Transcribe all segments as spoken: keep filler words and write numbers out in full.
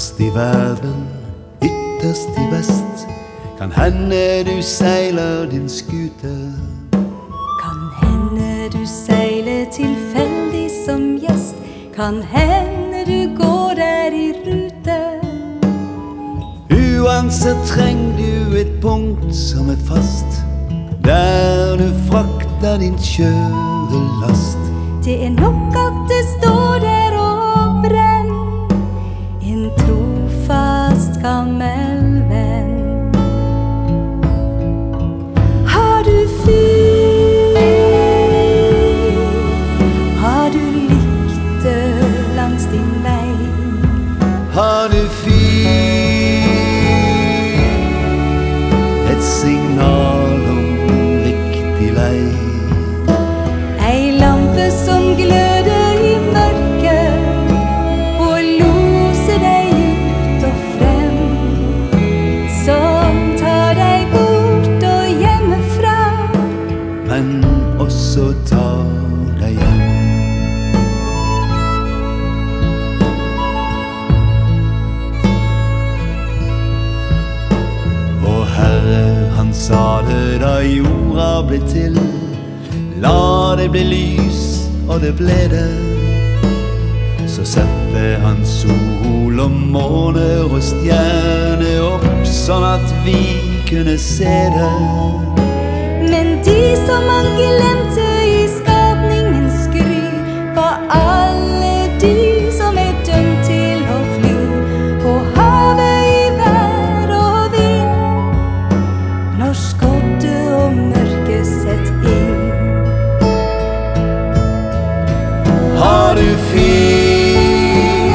Ytterst i verden, ytterst i vest, kan hende du seiler din skute. Kan hende du seiler tilfeldig som gjest, kan hende du går der i rute. Uansett trenger du et punkt som er fast, der du frakter din kjøre last. Det er nok at det står der og brenn, en trofast gammel venn. Har du fyr? Har du lykte langs din vei? Har du fyr? Et signal om riktig lei. Ei lampe som gløder i mørket og loser deg ut og frem, som tar deg bort og hjemmefra, men også tar deg hjem. Vår Herre, han sa det da jorda ble til, la det bli lys, og det ble det. Så sette han sol og måne og stjerne opp, sånn at vi kunne se det. men de som han glemte i skapningens gry, var alle de som er dømt til å fly på havet i vær og vind, når skodde og mørke sett inn. Har du fyr?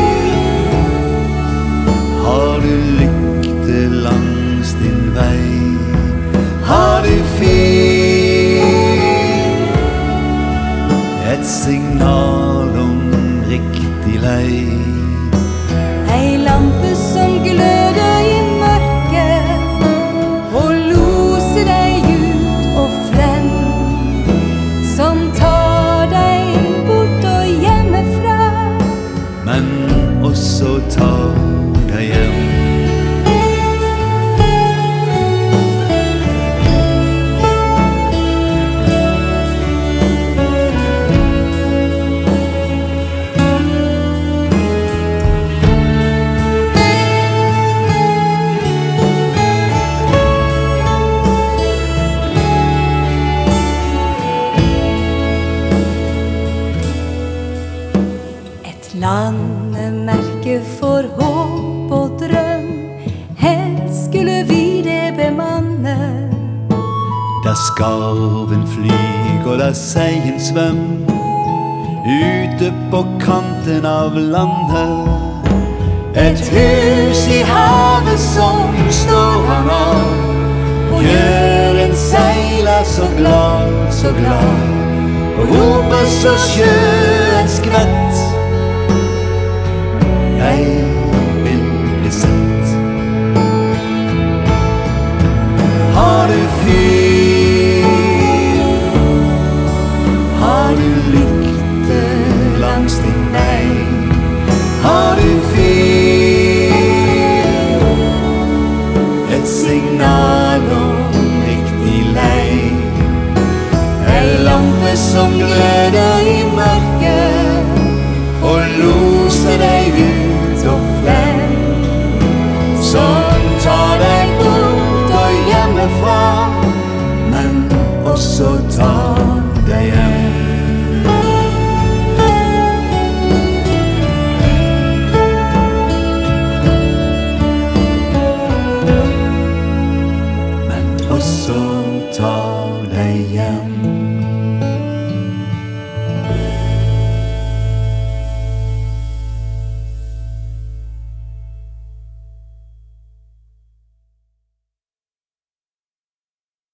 Har du lykte langs din vei? Har du fyr? Et signal om riktig lei. Ei lampe som gløder i mørket og loser deg ut og frem, som tar deg bort og hjemmefra, men også tar deg hjem. Landemerke for håp og drøm, helst skulle vi det bemanne. Der skarven flyg og der seien svøm, ute på kanten av landet. Et hus i havet som står han av, og gjør en seiler så glad, så glad, og roper så sjøen skvett.